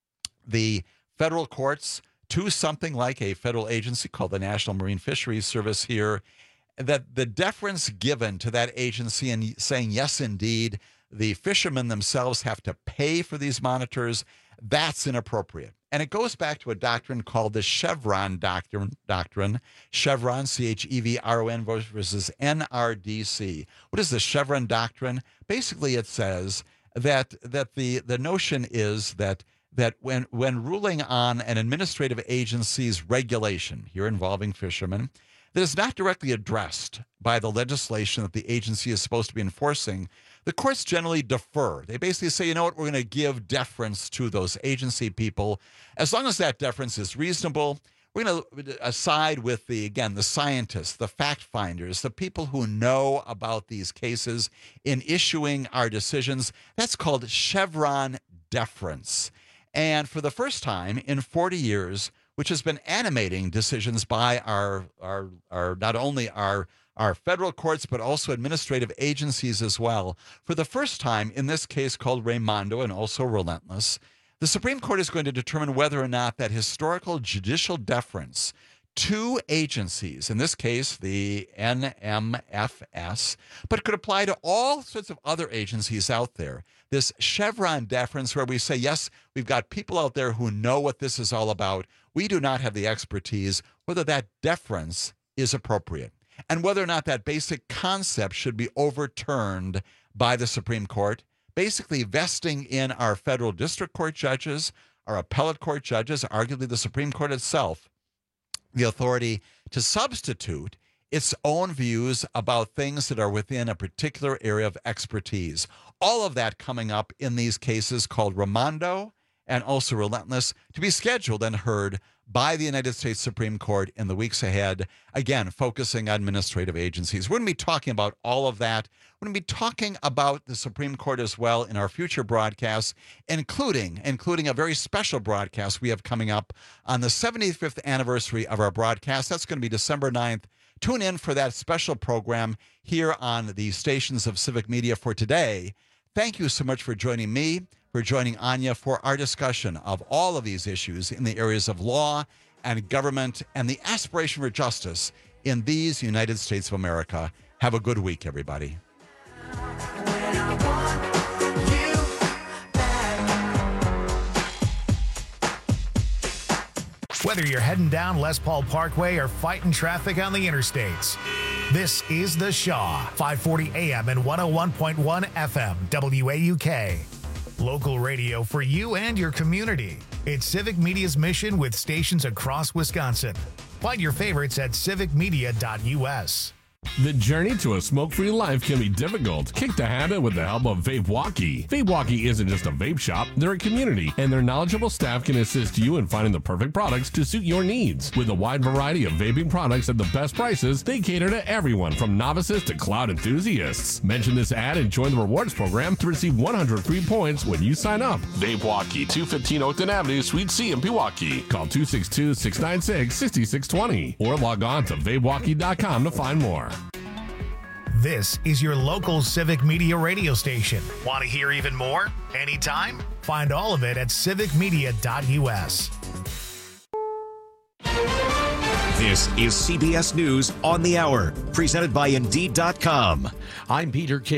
the federal courts to something like a federal agency called the National Marine Fisheries Service here, that the deference given to that agency and saying, yes, indeed, the fishermen themselves have to pay for these monitors, that's inappropriate. And it goes back to a doctrine called the Chevron doctrine, doctrine Chevron, C H E V R O N versus N R D C. What is the Chevron doctrine? Basically, it says that that the, the notion is that that when, when ruling on an administrative agency's regulation, here involving fishermen, that is not directly addressed by the legislation that the agency is supposed to be enforcing, the courts generally defer. They basically say, you know what, we're going to give deference to those agency people. As long as that deference is reasonable, we're going to side with the, again, the scientists, the fact finders, the people who know about these cases in issuing our decisions. That's called Chevron deference. And for the first time in forty years, which has been animating decisions by our, our, our not only our, our federal courts, but also administrative agencies as well. For the first time in this case called Raimondo and also Relentless, the Supreme Court is going to determine whether or not that historical judicial deference to agencies, in this case, the N M F S, but could apply to all sorts of other agencies out there. This Chevron deference where we say, yes, we've got people out there who know what this is all about. We do not have the expertise, whether that deference is appropriate and whether or not that basic concept should be overturned by the Supreme Court, basically vesting in our federal district court judges, our appellate court judges, arguably the Supreme Court itself, the authority to substitute its own views about things that are within a particular area of expertise. All of that coming up in these cases called Raimondo and also Relentless, to be scheduled and heard by the United States Supreme Court in the weeks ahead, again, focusing on administrative agencies. We're going to be talking about all of that. We're going to be talking about the Supreme Court as well in our future broadcasts, including, including a very special broadcast we have coming up on the seventy-fifth anniversary of our broadcast. That's going to be December ninth. Tune in for that special program here on the stations of Civic Media for today. Thank you so much for joining me, for joining Anya for our discussion of all of these issues in the areas of law and government and the aspiration for justice in these United States of America. Have a good week, everybody. Whether you're heading down Les Paul Parkway or fighting traffic on the interstates, this is The Shaw, five forty A M and one oh one point one F M, W A U K. Local radio for you and your community. It's Civic Media's mission with stations across Wisconsin. Find your favorites at civic media dot U S. The journey to a smoke-free life can be difficult. Kick the habit with the help of VapeWalkie. VapeWalkie isn't just a vape shop, they're a community, and their knowledgeable staff can assist you in finding the perfect products to suit your needs. With a wide variety of vaping products at the best prices, they cater to everyone from novices to cloud enthusiasts. Mention this ad and join the rewards program to receive one hundred free points when you sign up. VapeWalkie, two fifteen Oakton Avenue, Suite C in Pewaukee. Call two six two, six nine six, six six two zero or log on to vape walkie dot com to find more. This is your local Civic Media radio station. Want to hear even more? Anytime? Find all of it at civic media dot U S. This is C B S News on the Hour, presented by Indeed dot com. I'm Peter King.